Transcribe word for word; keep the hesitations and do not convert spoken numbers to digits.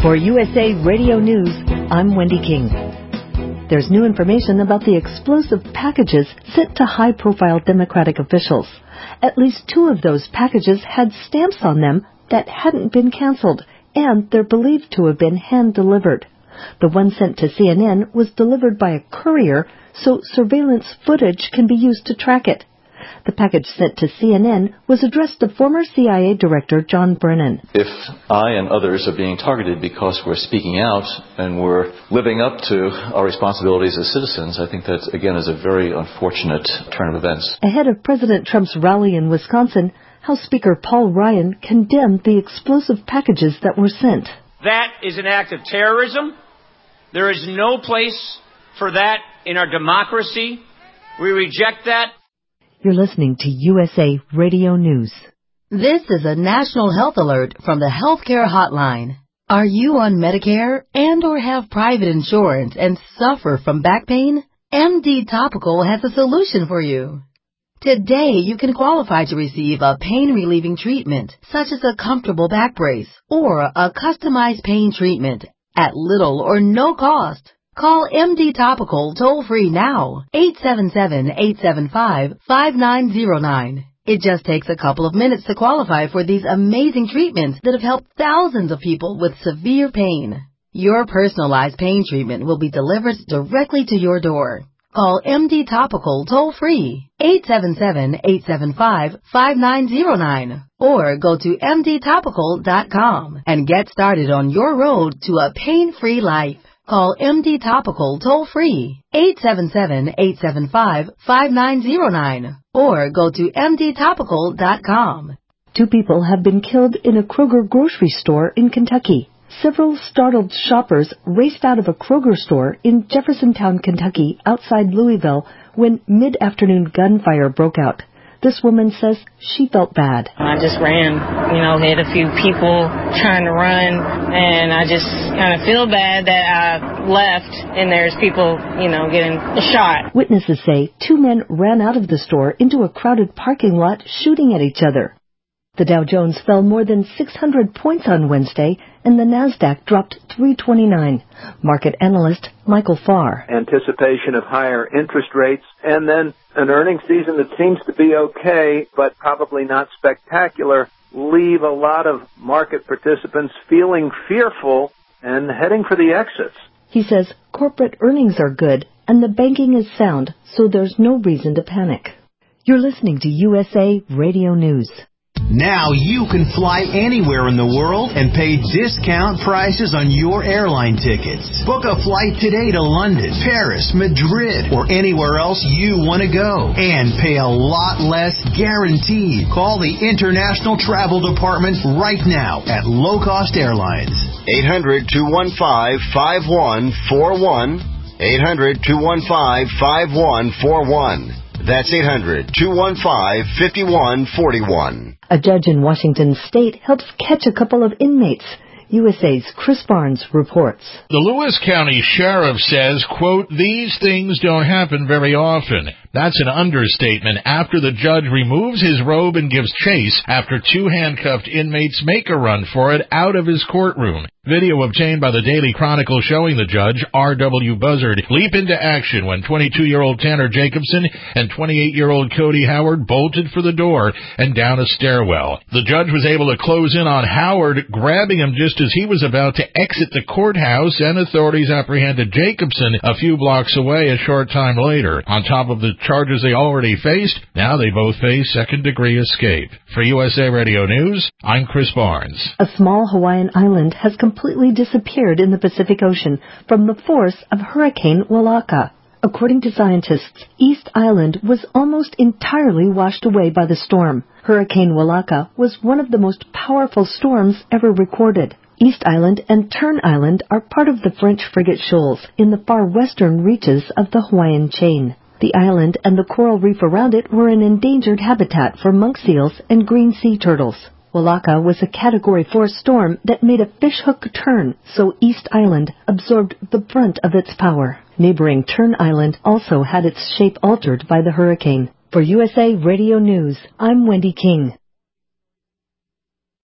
For U S A Radio News, I'm Wendy King. There's new information about the explosive packages sent to high-profile Democratic officials. At least two of those packages had stamps on them that hadn't been canceled, and they're believed to have been hand-delivered. The one sent to C N N was delivered by a courier, so surveillance footage can be used to track it. The package sent to C N N was addressed to former C I A Director John Brennan. If I and others are being targeted because we're speaking out and we're living up to our responsibilities as citizens, I think that, again, is a very unfortunate turn of events. Ahead of President Trump's rally in Wisconsin, House Speaker Paul Ryan condemned the explosive packages that were sent. That is an act of terrorism. There is no place for that in our democracy. We reject that. You're listening to U S A Radio News. This is a national health alert from the Healthcare Hotline. Are you on Medicare and or have private insurance and suffer from back pain? M D Topical has a solution for you. Today, you can qualify to receive a pain-relieving treatment, such as a comfortable back brace or a customized pain treatment at little or no cost. Call M D Topical toll-free now, eight seven seven, eight seven five, five nine zero nine. It just takes a couple of minutes to qualify for these amazing treatments that have helped thousands of people with severe pain. Your personalized pain treatment will be delivered directly to your door. Call M D Topical toll-free, eight seven seven, eight seven five, five nine zero nine, or go to M D topical dot com and get started on your road to a pain-free life. Call M D Topical toll-free, eight seven seven, eight seven five, five nine zero nine, or go to M D topical dot com. Two people have been killed in a Kroger grocery store in Kentucky. Several startled shoppers raced out of a Kroger store in Jeffersontown, Kentucky, outside Louisville, when mid-afternoon gunfire broke out. This woman says she felt bad. I just ran, you know, hit a few people trying to run, and I just kind of feel bad that I left and there's people, you know, getting shot. Witnesses say two men ran out of the store into a crowded parking lot shooting at each other. The Dow Jones fell more than six hundred points on Wednesday, and the Nasdaq dropped three twenty-nine. Market analyst Michael Farr. Anticipation of higher interest rates, and then an earnings season that seems to be okay, but probably not spectacular, leave a lot of market participants feeling fearful and heading for the exits. He says corporate earnings are good, and the banking is sound, so there's no reason to panic. You're listening to U S A Radio News. Now you can fly anywhere in the world and pay discount prices on your airline tickets. Book a flight today to London, Paris, Madrid, or anywhere else you want to go. And pay a lot less guaranteed. Call the International Travel Department right now at Low Cost Airlines. eight hundred, two one five, five one four one. eight hundred, two one five, five one four one. That's eight hundred, two one five, five one four one. A judge in Washington state helps catch a couple of inmates. U S A's Chris Barnes reports. The Lewis County Sheriff says, quote, these things don't happen very often. That's an understatement after the judge removes his robe and gives chase after two handcuffed inmates make a run for it out of his courtroom. Video obtained by the Daily Chronicle showing the judge, R W Buzzard, leap into action when twenty-two-year-old Tanner Jacobson and twenty-eight-year-old Cody Howard bolted for the door and down a stairwell. The judge was able to close in on Howard, grabbing him just as he was about to exit the courthouse, and authorities apprehended Jacobson a few blocks away a short time later. On top of the charges they already faced, now they both face second-degree escape. For U S A Radio News, I'm Chris Barnes. A small Hawaiian island has completely disappeared in the Pacific Ocean from the force of Hurricane Walaka. According to scientists, East Island was almost entirely washed away by the storm. Hurricane Walaka was one of the most powerful storms ever recorded. East Island and Tern Island are part of the French Frigate Shoals in the far western reaches of the Hawaiian chain. The island and the coral reef around it were an endangered habitat for monk seals and green sea turtles. Walaka was a Category four storm that made a fishhook turn, so East Island absorbed the brunt of its power. Neighboring Tern Island also had its shape altered by the hurricane. For U S A Radio News, I'm Wendy King.